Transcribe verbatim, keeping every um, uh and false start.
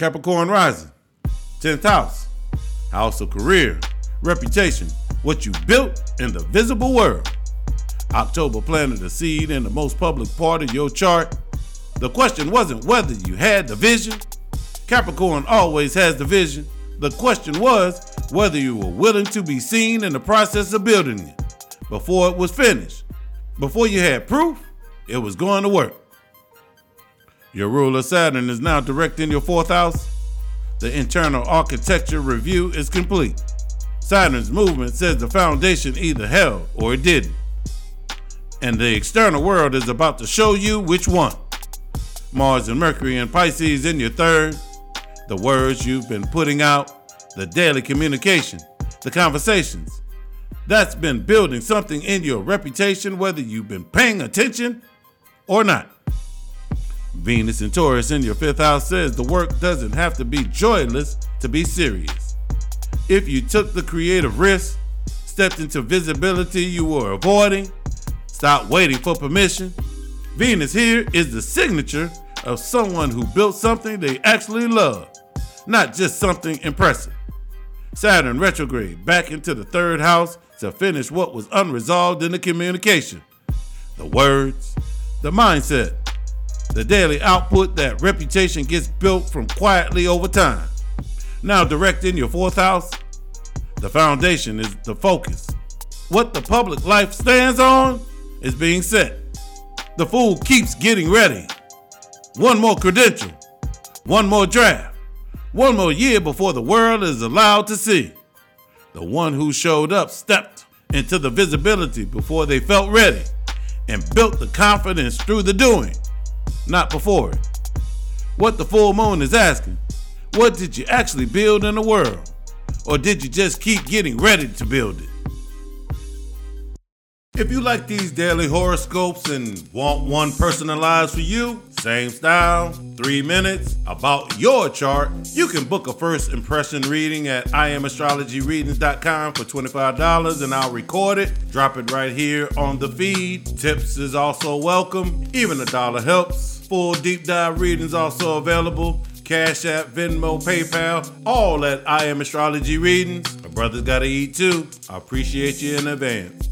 Capricorn rising, tenth house, house of career, reputation, what you built in the visible world. October planted a seed in the most public part of your chart. The question wasn't whether you had the vision. Capricorn always has the vision. The question was whether you were willing to be seen in the process of building it. Before it was finished, before you had proof, it was going to work. Your ruler Saturn is now direct in your fourth house. The internal architecture review is complete. Saturn's movement says the foundation either held or it didn't. And the external world is about to show you which one. Mars and Mercury and Pisces in your third. The words you've been putting out, the daily communication, the conversations. That's been building something in your reputation, whether you've been paying attention or not. Venus and Taurus in your fifth house says the work doesn't have to be joyless to be serious. If you took the creative risk, stepped into visibility you were avoiding, stopped waiting for permission, Venus here is the signature of someone who built something they actually love, not just something impressive. Saturn retrograde back into the third house to finish what was unresolved in the communication, the words, the mindset, the daily output that reputation gets built from quietly over time. Now direct in your fourth house, the foundation is the focus. What the public life stands on is being set. The fool keeps getting ready. One more credential, one more draft, one more year before the world is allowed to see. The one who showed up stepped into the visibility before they felt ready and built the confidence through the doing, not before it. What the full moon is asking, what did you actually build in the world? Or did you just keep getting ready to build it? If you like these daily horoscopes and want one personalized for you, same style, three minutes, about your chart, you can book a first impression reading at I am astrology readings dot com for twenty-five dollars and I'll record it, drop it right here on the feed. Tips is also welcome, even a dollar helps. Full deep dive readings also available. Cash App, Venmo, PayPal, all at I Am Astrology Readings. My brother's gotta eat too. I appreciate you in advance.